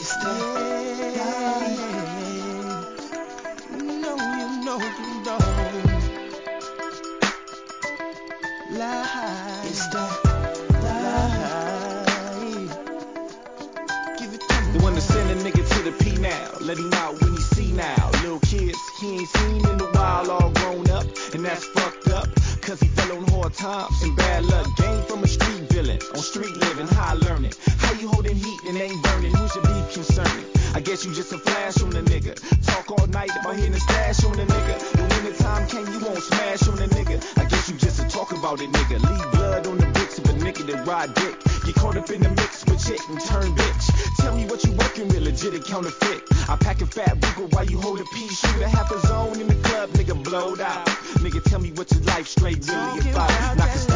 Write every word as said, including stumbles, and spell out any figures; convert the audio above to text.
The one to send a nigga to the P now, let him out when he see now. Little kids, he ain't seen in a while, all grown up, and that's fucked up, cause he fell on hard times and bad luck. Game from a street villain, on street living, high learning. How you holding heat and ain't burning, who's your beef concerning? I guess you just a flash on the nigga. Talk all night about hitting a stash on the nigga. But when the time came, you won't smash on the nigga. I guess you just a talk about it, nigga. Leave blood on the bricks of a nigga that ride dick. Get caught up in the mix with chick and turn bitch. Tell me what you working with, legit or counterfeit. I pack a fat Ruger while you hold a pea shooter. Half a zone in the club, nigga blowed out. Nigga, tell me what's your life straight really about. Knock a